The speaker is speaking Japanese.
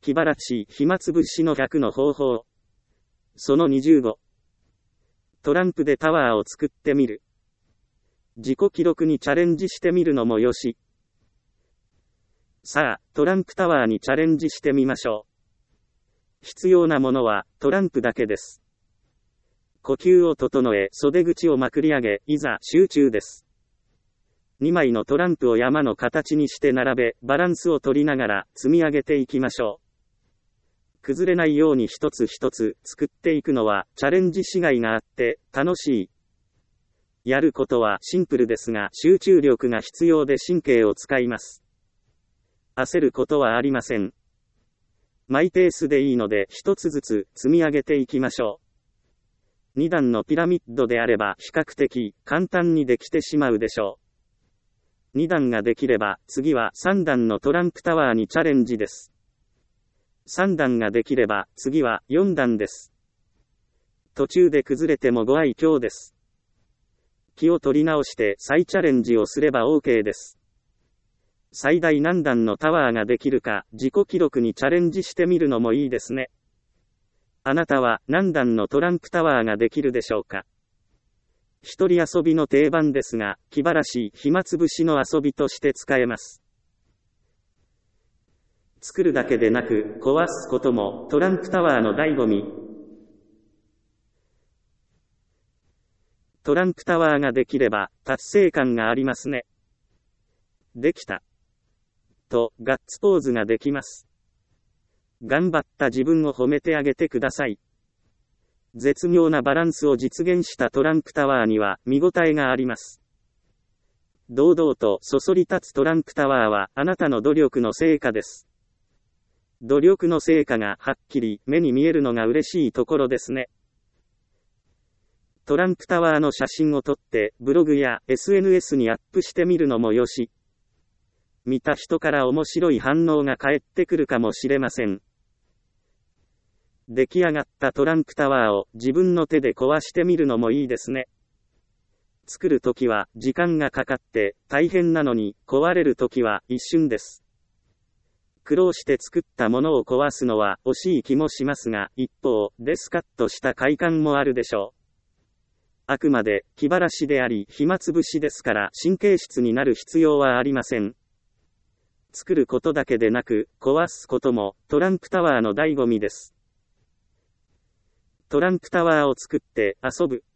気晴らし暇つぶしの100の方法。その25。トランプでタワーを作ってみる。自己記録にチャレンジしてみるのもよし。さあ、トランプタワーにチャレンジしてみましょう。必要なものは、トランプだけです。呼吸を整え、袖口をまくり上げ、いざ、集中です。2枚のトランプを山の形にして並べ、バランスを取りながら、積み上げていきましょう。崩れないように一つ一つ作っていくのは、チャレンジしがいがあって、楽しい。やることはシンプルですが、集中力が必要で神経を使います。焦ることはありません。マイペースでいいので一つずつ積み上げていきましょう。2段のピラミッドであれば比較的簡単にできてしまうでしょう。2段ができれば次は3段のトランプタワーにチャレンジです。3段ができれば次は4段です。途中で崩れてもご愛嬌です。気を取り直して再チャレンジをすれば OK です。最大何段のタワーができるか、自己記録にチャレンジしてみるのもいいですね。あなたは何段のトランプタワーができるでしょうか。一人遊びの定番ですが、気晴らしい暇つぶしの遊びとして使えます。作るだけでなく、壊すこともトランプタワーの醍醐味。トランプタワーができれば、達成感がありますね。できた。と、ガッツポーズができます。頑張った自分を褒めてあげてください。絶妙なバランスを実現したトランプタワーには見応えがあります。堂々とそそり立つトランプタワーはあなたの努力の成果です。努力の成果がはっきり目に見えるのが嬉しいところですね。トランプタワーの写真を撮ってブログや SNS にアップしてみるのもよし。見た人から面白い反応が返ってくるかもしれません。出来上がったトランプタワーを自分の手で壊してみるのもいいですね。作るときは時間がかかって大変なのに、壊れるときは一瞬です。苦労して作ったものを壊すのは惜しい気もしますが、一方でスカッとした快感もあるでしょう。あくまで気晴らしであり暇つぶしですから神経質になる必要はありません。作ることだけでなく、壊すこともトランプタワーの醍醐味です。トランプタワーを作って遊ぶ。